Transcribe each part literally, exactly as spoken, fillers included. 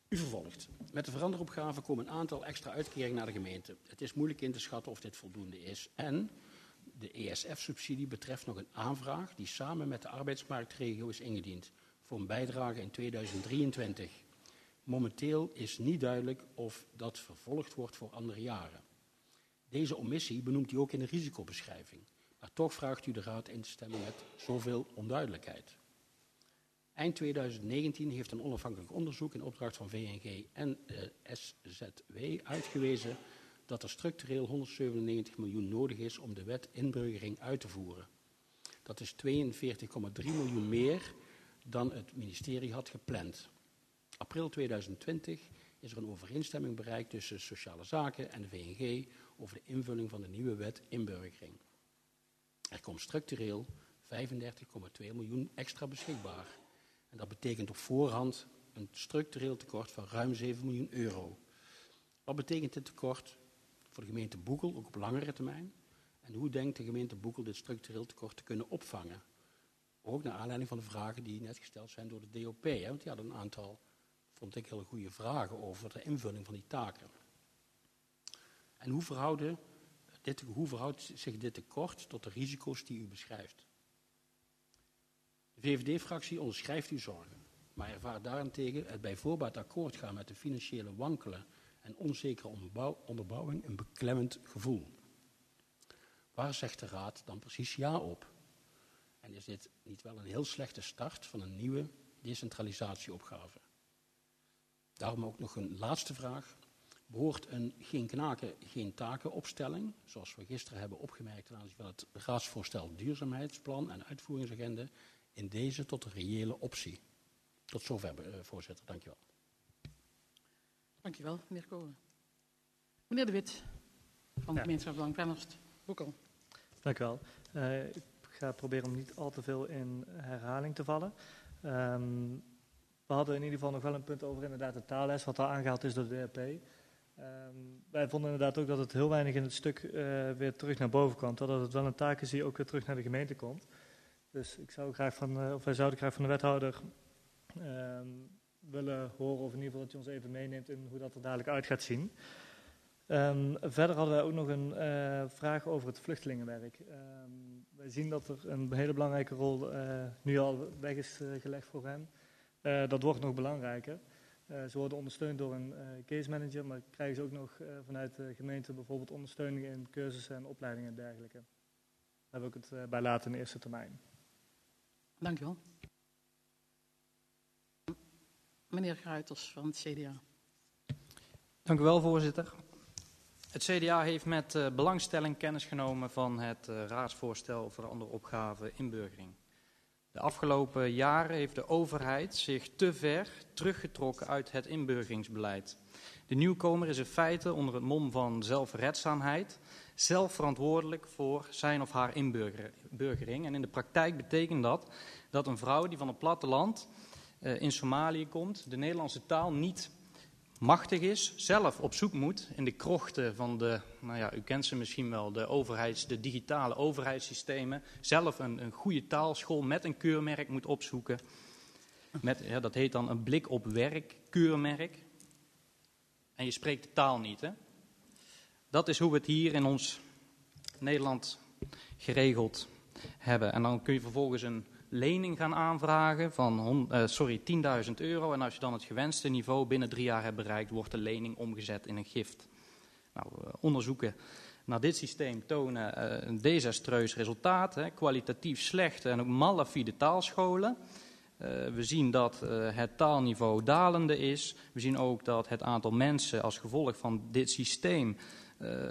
U vervolgt. Met de veranderopgave komen een aantal extra uitkeringen naar de gemeente. Het is moeilijk in te schatten of dit voldoende is. En de E S F-subsidie betreft nog een aanvraag die samen met de arbeidsmarktregio is ingediend voor een bijdrage in tweeduizend drieëntwintig. Momenteel is niet duidelijk of dat vervolgd wordt voor andere jaren. Deze omissie benoemt u ook in de risicobeschrijving. Maar toch vraagt u de Raad in te stemmen met zoveel onduidelijkheid. Eind tweeduizend negentien heeft een onafhankelijk onderzoek in opdracht van V N G en uh, S Z W uitgewezen dat er structureel honderdzevenennegentig miljoen nodig is om de wet inburgering uit te voeren. Dat is tweeënveertig komma drie miljoen meer dan het ministerie had gepland. April tweeduizend twintig is er een overeenstemming bereikt tussen Sociale Zaken en de V N G over de invulling van de nieuwe wet inburgering. Er komt structureel vijfendertig komma twee miljoen extra beschikbaar. En dat betekent op voorhand een structureel tekort van ruim zeven miljoen euro. Wat betekent dit tekort voor de gemeente Boekel, ook op langere termijn? En hoe denkt de gemeente Boekel dit structureel tekort te kunnen opvangen? Ook naar aanleiding van de vragen die net gesteld zijn door de D O P. Hè? Want die hadden een aantal, vond ik, hele goede vragen over de invulling van die taken. En hoe, verhouden dit, hoe verhoudt zich dit tekort tot de risico's die u beschrijft? De V V D-fractie onderschrijft uw zorgen, maar ervaart daarentegen het bij voorbaat akkoord gaan met de financiële wankelen en onzekere onderbouw, onderbouwing een beklemmend gevoel. Waar zegt de Raad dan precies ja op? En is dit niet wel een heel slechte start van een nieuwe decentralisatieopgave? Daarom ook nog een laatste vraag. Behoort een geen knaken, geen taken opstelling, zoals we gisteren hebben opgemerkt ten aanzien van het raadsvoorstel duurzaamheidsplan en uitvoeringsagenda, in deze tot een reële optie? Tot zover, voorzitter. Dank u wel. Dank u wel, meneer Kolen. Meneer De Wit, van de ja. gemeenschap Belang Venhorst. Boekel. Dank u wel. Uh, ik ga proberen om niet al te veel in herhaling te vallen. Um, we hadden in ieder geval nog wel een punt over inderdaad de taalles, wat al aangehaald is door de D R P. Um, wij vonden inderdaad ook dat het heel weinig in het stuk uh, weer terug naar boven kwam, totdat het wel een taak is die ook weer terug naar de gemeente komt. Dus ik zou graag van, uh, of wij zouden graag van de wethouder uh, willen horen, of in ieder geval dat hij ons even meeneemt in hoe dat er dadelijk uit gaat zien. Um, verder hadden wij ook nog een uh, vraag over het vluchtelingenwerk. Um, wij zien dat er een hele belangrijke rol uh, nu al weg is uh, gelegd voor hen. Uh, dat wordt nog belangrijker. Uh, ze worden ondersteund door een uh, case manager, maar krijgen ze ook nog uh, vanuit de gemeente bijvoorbeeld ondersteuning in cursussen en opleidingen en dergelijke. Daar heb ik het uh, bij laten in eerste termijn. Dank u wel. Meneer Gruiters van het C D A. Dank u wel, voorzitter. Het C D A heeft met uh, belangstelling kennis genomen van het uh, raadsvoorstel veranderopgave inburgering. De afgelopen jaren heeft de overheid zich te ver teruggetrokken uit het inburgeringsbeleid. De nieuwkomer is in feite onder het mom van zelfredzaamheid zelf verantwoordelijk voor zijn of haar inburgering. En in de praktijk betekent dat dat een vrouw die van het platteland uh, in Somalië komt, de Nederlandse taal niet machtig is, zelf op zoek moet in de krochten van de, nou ja, u kent ze misschien wel, de overheids, de digitale overheidssystemen, zelf een, een goede taalschool met een keurmerk moet opzoeken. Met, ja, dat heet dan een blik op werk, keurmerk. En je spreekt de taal niet, hè? Dat is hoe we het hier in ons Nederland geregeld hebben. En dan kun je vervolgens een lening gaan aanvragen van uh, sorry, tienduizend euro. En als je dan het gewenste niveau binnen drie jaar hebt bereikt, wordt de lening omgezet in een gift. Nou, uh, onderzoeken naar dit systeem tonen uh, een desastreus resultaat. Hè, kwalitatief slechte en ook malafide taalscholen. Uh, we zien dat uh, het taalniveau dalende is. We zien ook dat het aantal mensen als gevolg van dit systeem uh,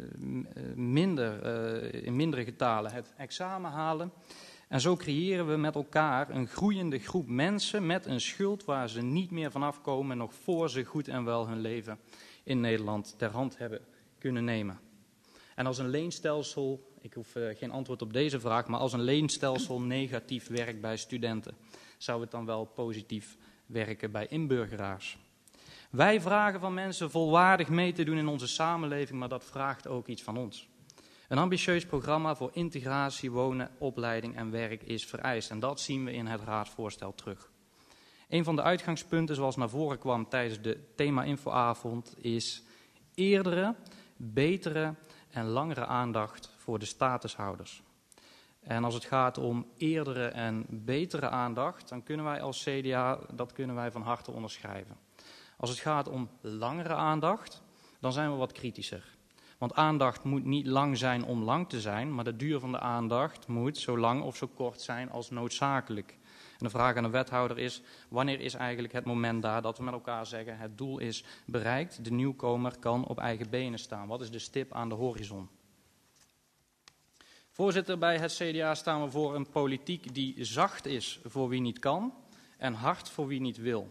minder, uh, in mindere getalen het examen halen. En zo creëren we met elkaar een groeiende groep mensen met een schuld waar ze niet meer vanaf komen, nog voor ze goed en wel hun leven in Nederland ter hand hebben kunnen nemen. En als een leenstelsel, ik hoef uh, geen antwoord op deze vraag, maar als een leenstelsel negatief werkt bij studenten, zou het dan wel positief werken bij inburgeraars? Wij vragen van mensen volwaardig mee te doen in onze samenleving, maar dat vraagt ook iets van ons. Een ambitieus programma voor integratie, wonen, opleiding en werk is vereist. En dat zien we in het raadsvoorstel terug. Een van de uitgangspunten, zoals naar voren kwam tijdens de thema-infoavond, is eerdere, betere en langere aandacht voor de statushouders. En als het gaat om eerdere en betere aandacht, dan kunnen wij als C D A, dat kunnen wij van harte onderschrijven. Als het gaat om langere aandacht, dan zijn we wat kritischer. Want aandacht moet niet lang zijn om lang te zijn, maar de duur van de aandacht moet zo lang of zo kort zijn als noodzakelijk. En de vraag aan de wethouder is, wanneer is eigenlijk het moment daar dat we met elkaar zeggen, het doel is bereikt, de nieuwkomer kan op eigen benen staan. Wat is de stip aan de horizon? Voorzitter, bij het C D A staan we voor een politiek die zacht is voor wie niet kan en hard voor wie niet wil.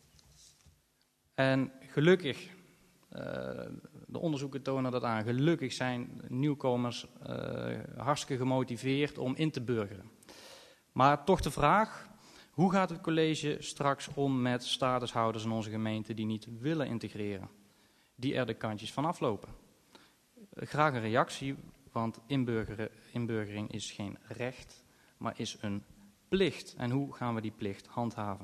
En gelukkig, uh, de onderzoeken tonen dat aan, gelukkig zijn nieuwkomers uh, hartstikke gemotiveerd om in te burgeren. Maar toch de vraag, hoe gaat het college straks om met statushouders in onze gemeente die niet willen integreren? Die er de kantjes van aflopen. Graag een reactie, want inburgering is geen recht, maar is een plicht. En hoe gaan we die plicht handhaven?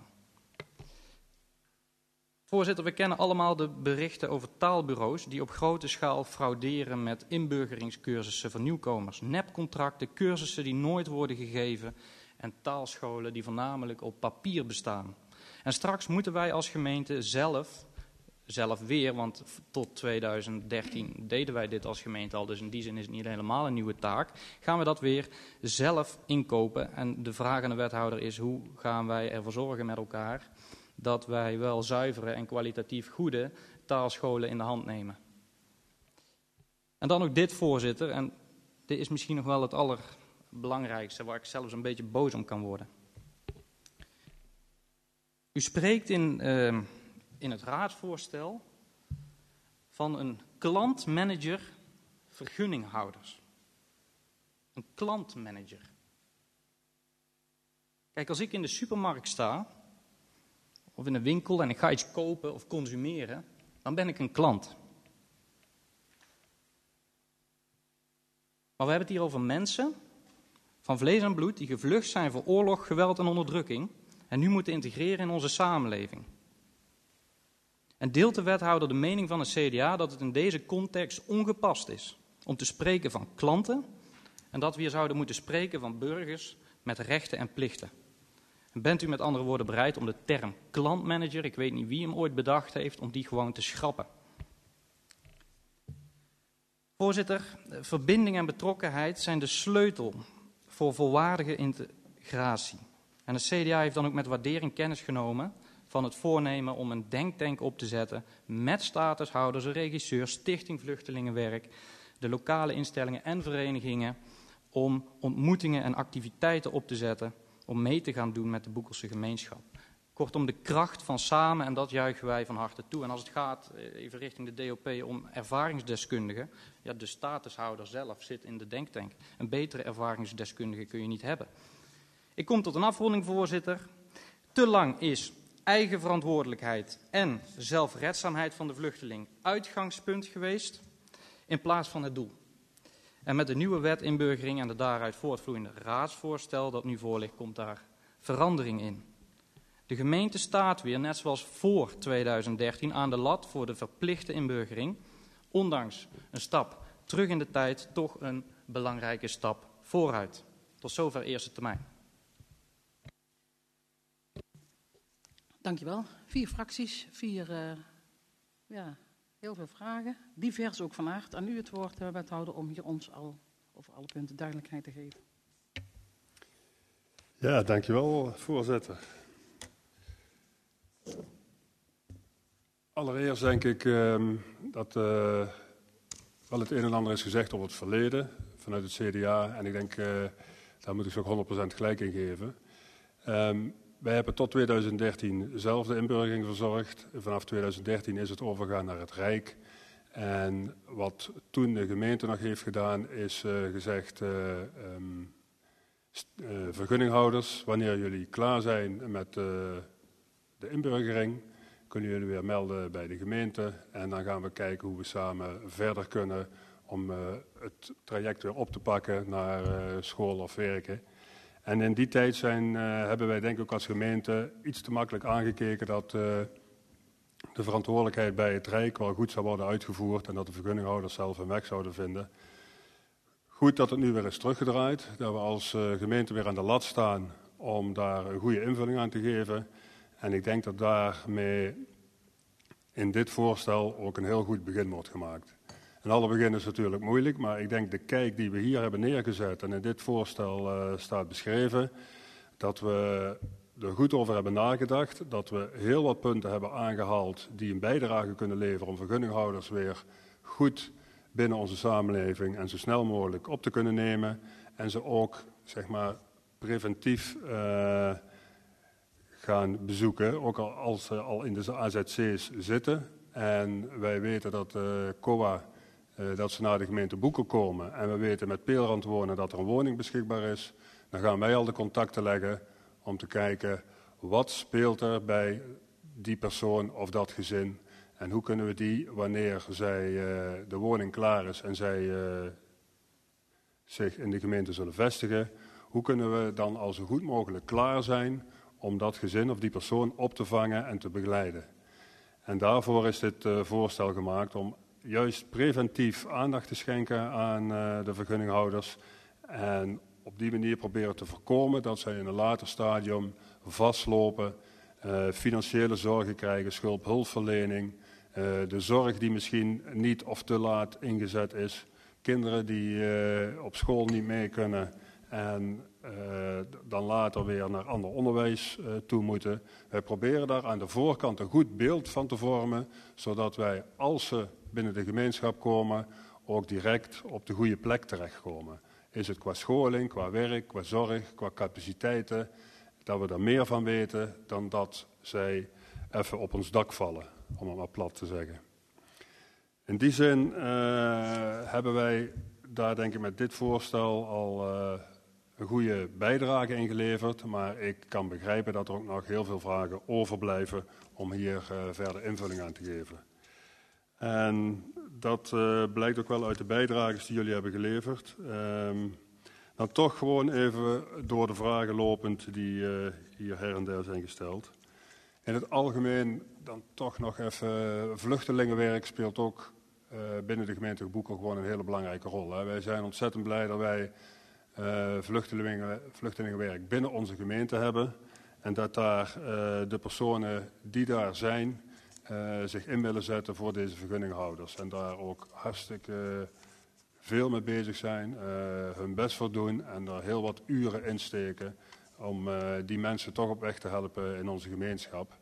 Voorzitter, we kennen allemaal de berichten over taalbureaus die op grote schaal frauderen met inburgeringscursussen voor nieuwkomers. Nepcontracten, cursussen die nooit worden gegeven en taalscholen die voornamelijk op papier bestaan. En straks moeten wij als gemeente zelf, zelf weer, want tot tweeduizend dertien deden wij dit als gemeente al, dus in die zin is het niet helemaal een nieuwe taak, gaan we dat weer zelf inkopen. En de vraag aan de wethouder is, hoe gaan wij ervoor zorgen met elkaar dat wij wel zuivere en kwalitatief goede taalscholen in de hand nemen. En dan ook dit, voorzitter, en dit is misschien nog wel het allerbelangrijkste, waar ik zelfs een beetje boos om kan worden. U spreekt in, uh, in het raadsvoorstel van een klantmanager vergunninghouders. Een klantmanager. Kijk, als ik in de supermarkt sta of in een winkel en ik ga iets kopen of consumeren, dan ben ik een klant. Maar we hebben het hier over mensen van vlees en bloed die gevlucht zijn voor oorlog, geweld en onderdrukking en nu moeten integreren in onze samenleving. En deelt de wethouder de mening van het C D A dat het in deze context ongepast is om te spreken van klanten en dat we hier zouden moeten spreken van burgers met rechten en plichten? Bent u met andere woorden bereid om de term klantmanager, ik weet niet wie hem ooit bedacht heeft, om die gewoon te schrappen? Voorzitter, verbinding en betrokkenheid zijn de sleutel voor volwaardige integratie. En de C D A heeft dan ook met waardering kennis genomen van het voornemen om een denktank op te zetten met statushouders, een regisseur, Stichting Vluchtelingenwerk, de lokale instellingen en verenigingen, om ontmoetingen en activiteiten op te zetten om mee te gaan doen met de Boekelse gemeenschap. Kortom, de kracht van samen, en dat juichen wij van harte toe. En als het gaat, even richting de D O P, om ervaringsdeskundigen, ja, de statushouder zelf zit in de denktank. Een betere ervaringsdeskundige kun je niet hebben. Ik kom tot een afronding, voorzitter. Te lang is eigen verantwoordelijkheid en zelfredzaamheid van de vluchteling uitgangspunt geweest, in plaats van het doel. En met de nieuwe wet inburgering en de daaruit voortvloeiende raadsvoorstel dat nu voor ligt, komt daar verandering in. De gemeente staat weer, net zoals voor tweeduizend dertien, aan de lat voor de verplichte inburgering. Ondanks een stap terug in de tijd, toch een belangrijke stap vooruit. Tot zover eerste termijn. Dankjewel. Vier fracties, vier, uh, ja, heel veel vragen. Divers ook van aard. Aan u het woord, uh, wethouder, om hier ons al over alle punten duidelijkheid te geven. Ja, dankjewel, voorzitter. Allereerst denk ik um, dat uh, wel het een en ander is gezegd over het verleden vanuit het C D A. En ik denk, uh, daar moet ik zo ook honderd procent gelijk in geven. Um, wij hebben tot tweeduizend dertien zelf de inburgering verzorgd. Vanaf tweeduizend dertien is het overgegaan naar het Rijk. En wat toen de gemeente nog heeft gedaan, is uh, gezegd, uh, um, uh, vergunninghouders, wanneer jullie klaar zijn met uh, de inburgering, kunnen jullie weer melden bij de gemeente. En dan gaan we kijken hoe we samen verder kunnen om uh, het traject weer op te pakken naar uh, school of werken. En in die tijd zijn, uh, hebben wij denk ik ook als gemeente iets te makkelijk aangekeken dat uh, de verantwoordelijkheid bij het Rijk wel goed zou worden uitgevoerd en dat de vergunninghouders zelf een weg zouden vinden. Goed dat het nu weer is teruggedraaid, dat we als uh, gemeente weer aan de lat staan om daar een goede invulling aan te geven. En ik denk dat daarmee in dit voorstel ook een heel goed begin wordt gemaakt. En alle begin is natuurlijk moeilijk, maar ik denk de kijk die we hier hebben neergezet en in dit voorstel uh, staat beschreven, dat we er goed over hebben nagedacht, dat we heel wat punten hebben aangehaald die een bijdrage kunnen leveren om vergunninghouders weer goed binnen onze samenleving en zo snel mogelijk op te kunnen nemen en ze ook, zeg maar, preventief uh, gaan bezoeken, ook al als ze al in de A Z C's zitten. En wij weten dat uh, C O A, uh, dat ze naar de gemeente Boeken komen en we weten met Peelrand wonen dat er een woning beschikbaar is, dan gaan wij al de contacten leggen om te kijken wat speelt er bij die persoon of dat gezin en hoe kunnen we die, wanneer zij, uh, de woning klaar is en zij uh, zich in de gemeente zullen vestigen, hoe kunnen we dan al zo goed mogelijk klaar zijn om dat gezin of die persoon op te vangen en te begeleiden. En daarvoor is dit uh, voorstel gemaakt om juist preventief aandacht te schenken aan uh, de vergunninghouders en op die manier proberen te voorkomen dat zij in een later stadium vastlopen, uh, financiële zorgen krijgen, schulp-hulpverlening, uh, de zorg die misschien niet of te laat ingezet is, kinderen die uh, op school niet mee kunnen en uh, dan later weer naar ander onderwijs uh, toe moeten. Wij proberen daar aan de voorkant een goed beeld van te vormen, zodat wij, als ze binnen de gemeenschap komen, ook direct op de goede plek terechtkomen. Is het qua scholing, qua werk, qua zorg, qua capaciteiten, dat we er meer van weten dan dat zij even op ons dak vallen, om het maar plat te zeggen. In die zin uh, hebben wij daar denk ik met dit voorstel al uh, een goede bijdrage in geleverd, maar ik kan begrijpen dat er ook nog heel veel vragen overblijven om hier uh, verder invulling aan te geven. En dat uh, blijkt ook wel uit de bijdrages die jullie hebben geleverd. Um, dan toch gewoon even door de vragen lopend die uh, hier her en der zijn gesteld. In het algemeen dan toch nog even, vluchtelingenwerk speelt ook uh, binnen de gemeente Boekel gewoon een hele belangrijke rol. Hè. Wij zijn ontzettend blij dat wij uh, vluchtelingen, vluchtelingenwerk binnen onze gemeente hebben. En dat daar uh, de personen die daar zijn, Uh, zich in willen zetten voor deze vergunninghouders. En daar ook hartstikke uh, veel mee bezig zijn, uh, hun best voor doen en er heel wat uren insteken om uh, die mensen toch op weg te helpen in onze gemeenschap.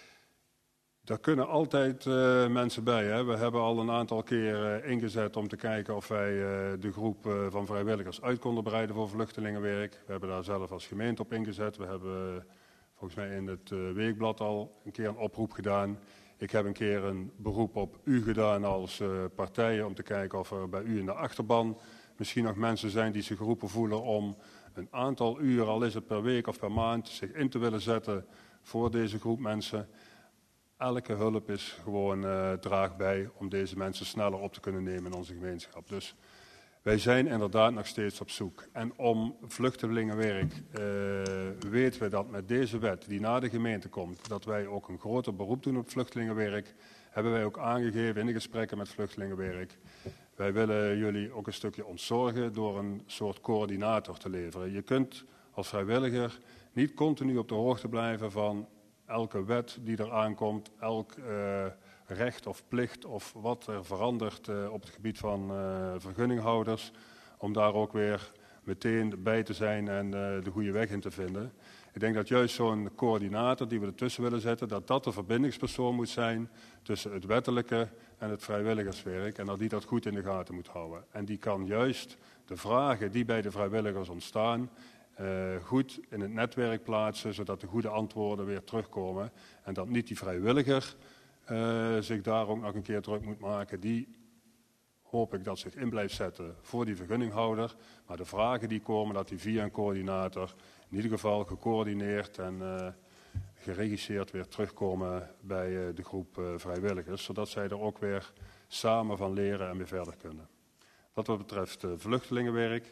Daar kunnen altijd uh, mensen bij. Hè. We hebben al een aantal keer uh, ingezet om te kijken of wij uh, de groep uh, van vrijwilligers uit konden breiden voor vluchtelingenwerk. We hebben daar zelf als gemeente op ingezet. We hebben uh, volgens mij in het uh, weekblad al een keer een oproep gedaan. Ik heb een keer een beroep op u gedaan als uh, partijen om te kijken of er bij u in de achterban misschien nog mensen zijn die zich geroepen voelen om een aantal uren, al is het per week of per maand, zich in te willen zetten voor deze groep mensen. Elke hulp is gewoon uh, draagt bij om deze mensen sneller op te kunnen nemen in onze gemeenschap. Dus wij zijn inderdaad nog steeds op zoek. En om vluchtelingenwerk uh, weten we dat met deze wet die naar de gemeente komt, dat wij ook een groter beroep doen op vluchtelingenwerk, hebben wij ook aangegeven in de gesprekken met vluchtelingenwerk. Wij willen jullie ook een stukje ontzorgen door een soort coördinator te leveren. Je kunt als vrijwilliger niet continu op de hoogte blijven van elke wet die er aankomt, elk uh, recht of plicht of wat er verandert uh, op het gebied van uh, vergunninghouders, om daar ook weer meteen bij te zijn en uh, de goede weg in te vinden. Ik denk dat juist zo'n coördinator die we ertussen willen zetten, dat dat de verbindingspersoon moet zijn tussen het wettelijke en het vrijwilligerswerk en dat die dat goed in de gaten moet houden. En die kan juist de vragen die bij de vrijwilligers ontstaan, Uh, goed in het netwerk plaatsen, zodat de goede antwoorden weer terugkomen. En dat niet die vrijwilliger uh, zich daar ook nog een keer druk moet maken. Die hoop ik dat zich in blijft zetten voor die vergunninghouder. Maar de vragen die komen, dat die via een coördinator in ieder geval gecoördineerd en uh, geregisseerd weer terugkomen bij uh, de groep uh, vrijwilligers. Zodat zij er ook weer samen van leren en weer verder kunnen. Wat betreft uh, vluchtelingenwerk.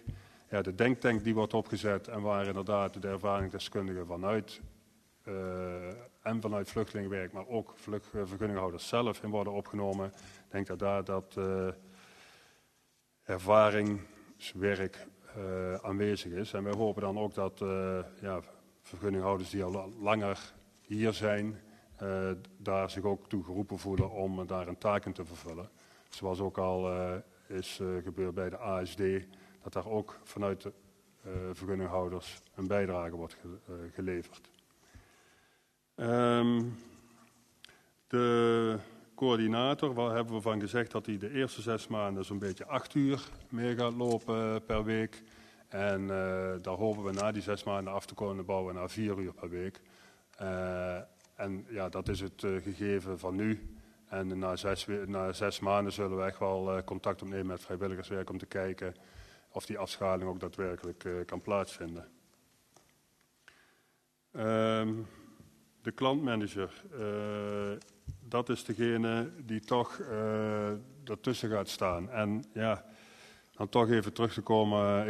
ja, de denktank die wordt opgezet en waar inderdaad de ervaringsdeskundigen vanuit uh, en vanuit vluchtelingenwerk, maar ook vluchtvergunninghouders zelf in worden opgenomen. Ik denk dat daar dat uh, ervaringswerk uh, aanwezig is. En wij hopen dan ook dat uh, ja, vergunninghouders die al langer hier zijn, uh, daar zich ook toe geroepen voelen om daar een taak in te vervullen. Zoals ook al uh, is uh, gebeurd bij de A S D, dat daar ook vanuit de uh, vergunninghouders een bijdrage wordt ge, uh, geleverd. Um, de coördinator, waar hebben we van gezegd dat hij de eerste zes maanden zo'n beetje acht uur meer gaat lopen per week. En uh, daar hopen we na die zes maanden af te kunnen bouwen naar vier uur per week. Uh, en ja, dat is het uh, gegeven van nu. En na zes, na zes maanden zullen we echt wel uh, contact opnemen met vrijwilligerswerk om te kijken of die afschaling ook daadwerkelijk uh, kan plaatsvinden. Um, de klantmanager, uh, dat is degene die toch uh, ertussen gaat staan. En ja, dan toch even terug te komen.